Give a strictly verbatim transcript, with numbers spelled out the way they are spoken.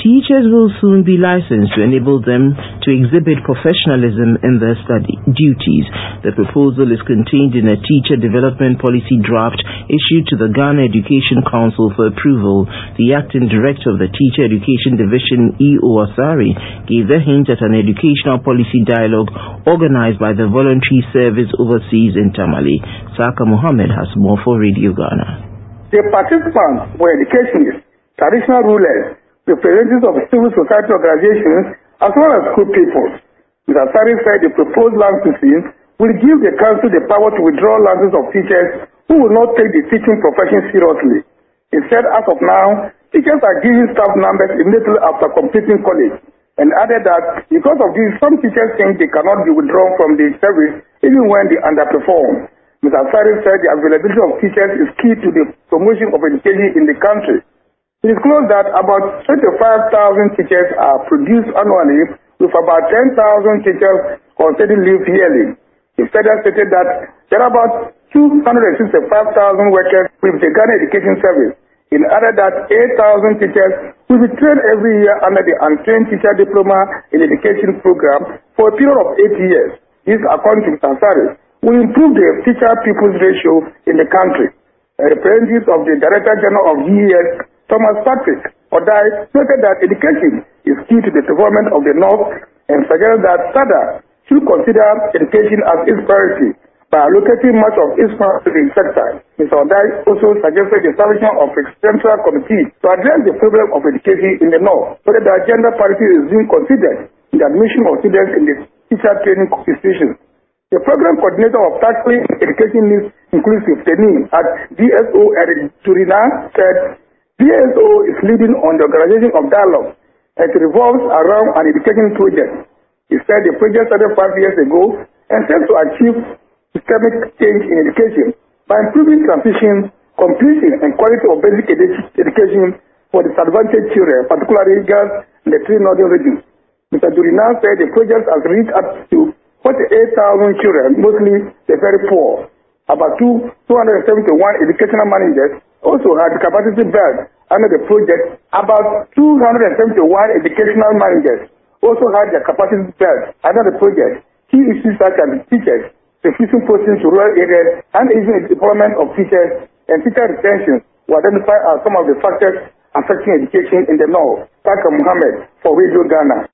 Teachers will soon be licensed to enable them to exhibit professionalism in their study duties. The proposal is contained in a teacher development policy draft issued to the Ghana Education Council for approval. The acting director of the Teacher Education Division, E O Asari, gave the hint at an educational policy dialogue organized by the Voluntary Service Overseas in Tamale. Saka Mohammed has more for Radio Ghana. The participants were educationists, traditional rulers, representatives of civil society organizations, as well as school people. Mister Asari said the proposed licensing will give the council the power to withdraw licenses of teachers who will not take the teaching profession seriously. He said as of now, teachers are given staff numbers immediately after completing college, and added that because of this, some teachers think they cannot be withdrawn from the service even when they underperform. Mister Asari said the availability of teachers is key to the promotion of education in the country. It is close that about twenty-five thousand teachers are produced annually, with about ten thousand teachers on study leave yearly. He further stated that there are about two hundred sixty-five thousand workers with the Ghana Education Service. He added that eight thousand teachers will be trained every year under the Untrained Teacher Diploma in Education program for a period of eight years. This, according to Mister Asari, will improve the teacher-pupils ratio in the country. A representative of the Director General of G E S, Thomas Patrick Odai, noted that education is key to the development of the North and suggested that SADA should consider education as its priority by allocating much of its funds to the sector. Mister Odai also suggested the establishment of a central committee to address the problem of education in the North, whether the gender parity is being considered in the admission of students in the teacher training institutions. The program coordinator of Tackling Education Needs Inclusive Training at D S O Eric Turina said D S O is leading on the organization of dialogue and it revolves around an education project. He said the project started five years ago and seeks to achieve systemic change in education by improving transition, completion, and quality of basic edu- education for disadvantaged children, particularly girls in the three northern regions. Mister Durina said the project has reached up to forty-eight thousand children, mostly the very poor. About two hundred seventy-one educational managers also had capacity built under the project. About two hundred seventy-one educational managers also had their capacity built under the project. Key issues such as teachers, refusing postings to rural areas, and even the deployment of teachers and teacher retention were identified as some of the factors affecting education in the North. Saka Mohammed for Radio Ghana.